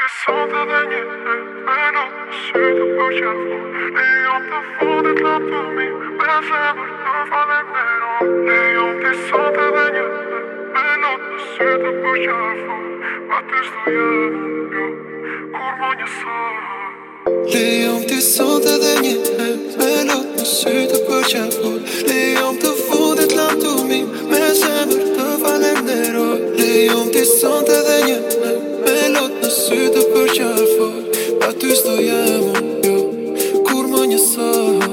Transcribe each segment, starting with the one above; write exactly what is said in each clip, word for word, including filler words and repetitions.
ti sonte dhe një herë me not në sy të përqafoj. Lejon të fundit latëmi me zemër të falenderoj. Lejon ti sonte dhe një herë me not në sy të përqafoj. Pa ty s'do jem unë jo, kur më njësoj. Lejon ti sonte dhe një herë me not në sy të përqafoj. Lejon të fundit latëmi me zemër të falenderoj. Lejon ti sonte dhe një herë me lot në sy të përqafoj. Pa ty s'do jem unë jo, kur më njësoj.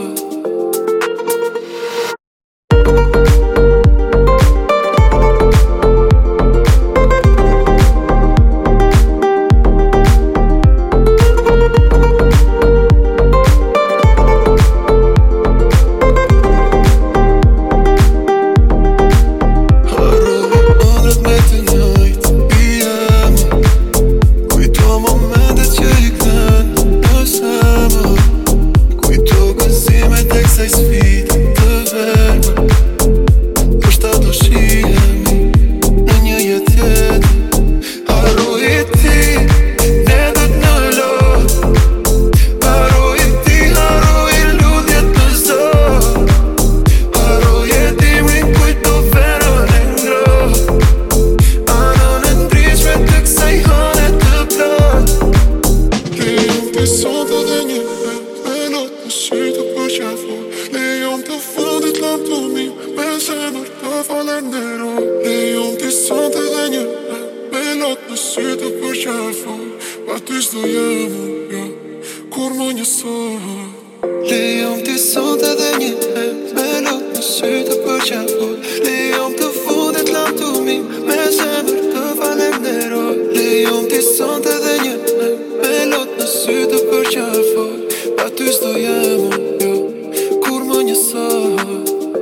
Lejon të fundit latëmi me zemër të falenderoj. Lejon ti sonte dhe një herë me lot në sy të përqafoj. Pa ty s'do jem unë jo, kur më njësoj. Lejon ti sonte dhe një herë me lot në sy të përqafoj. Lejon të fundit latëmi me zemër të falenderoj. Lejon ti sonte dhe një herë me lot në sy të përqafoj. Pa ty s'do jem unë jo, kur më njësoj.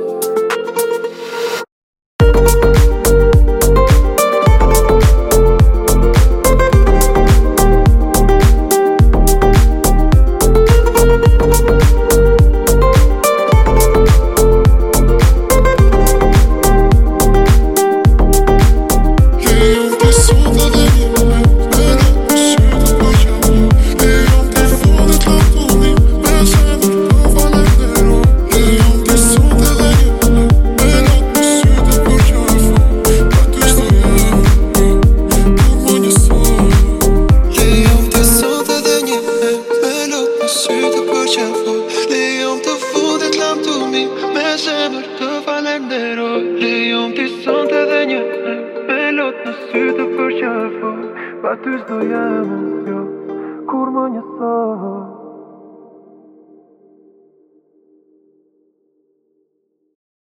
Lejon ti sonte dhe një herë me lot në sy të përqafoj. Pa ty s'do jem unë jo, kur më njësoj.